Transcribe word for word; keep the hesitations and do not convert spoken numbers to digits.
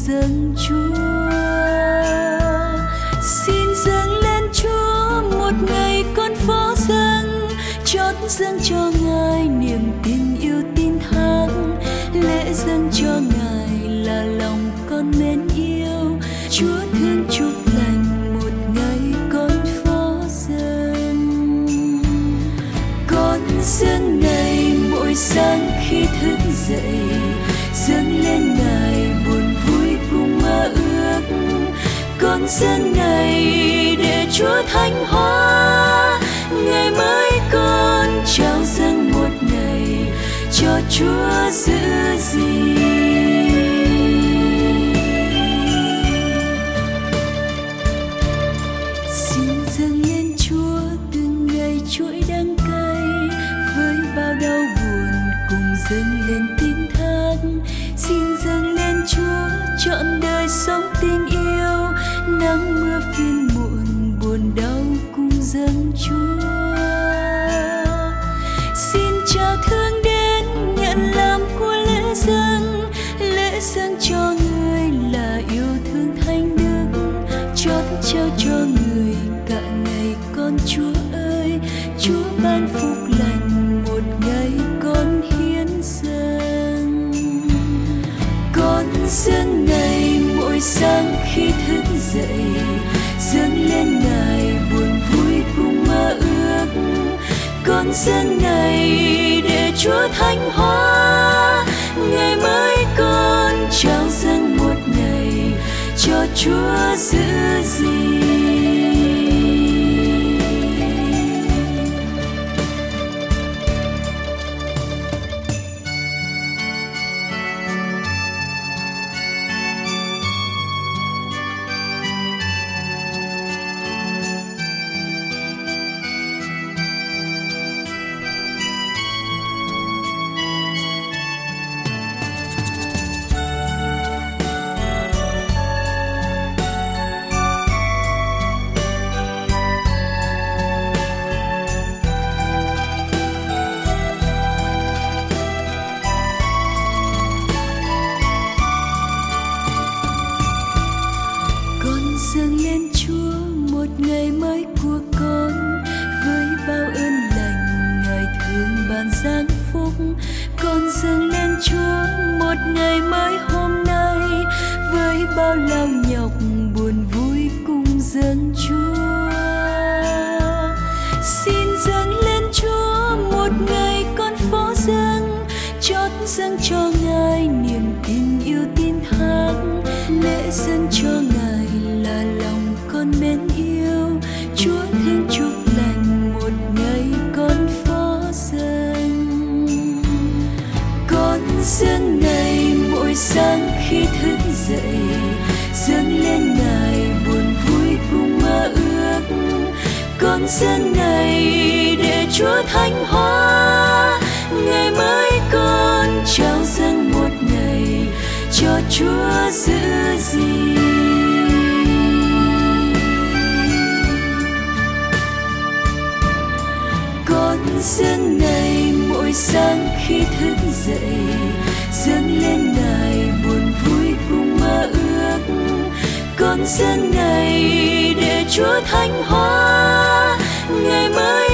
dâng Chúa. Xin dâng lên Chúa một ngày con phó dâng, chót dâng cho Ngài niềm tình yêu tin thác. Lễ dâng cho Ngài là lòng con mến yêu, Chúa thương chúc lành một ngày con phó dâng. Con dâng Ngài mỗi sáng khi thức dậy, dâng lên Ngài buồn vui cùng mơ ước. Con dâng Ngài để Chúa thánh hóa, ngày mới con trao dâng một ngày cho Chúa giữ gìn. Xin dâng lên Chúa từng ngày chuỗi đắng cay, với bao đau buồn cùng dâng lên tin thác. Xin dâng lên Chúa trọn đời sống tin yêu, nắng mưa phiền muộn buồn đau cùng dâng Chúa. Xin Cha thương đến nhận làm của lễ dâng, lễ dâng cho người là yêu thương thánh đức, chót trao cho người cả ngày con Chúa ơi. Chúa ban phúc lành một ngày con hiến dâng. Con dâng Ngài mỗi sáng khi thức dậy, dâng lên Ngài buồn vui cùng mơ ước. Con dâng Ngài để Chúa thánh hóa, ngày mới con trao dâng một ngày cho Chúa giữ gìn. Dâng lên Chúa một ngày mới của con, với bao ơn lành Ngài thương ban giáng phúc. Con dâng lên Chúa một ngày mới hôm nay, với bao lao nhọc buồn vui cùng dâng Chúa. Xin dâng lên Chúa một ngày con phó dâng, chót dâng cho Ngài niềm tình yêu tin thác. Lễ dâng cho Ngài là lòng con mến yêu, Chúa thương chúc lành một ngày con phó dâng. Con dâng Ngài mỗi sáng khi thức dậy, dâng lên Ngài buồn vui cùng mơ ước. Con dâng Ngài để Chúa thánh hóa, ngày mới con trao dâng một ngày cho Chúa giữ gìn. Con dâng Ngài mỗi sáng khi thức dậy, dâng lên Ngài buồn vui cùng mơ ước. Con dâng Ngài để Chúa thánh hóa, ngày mới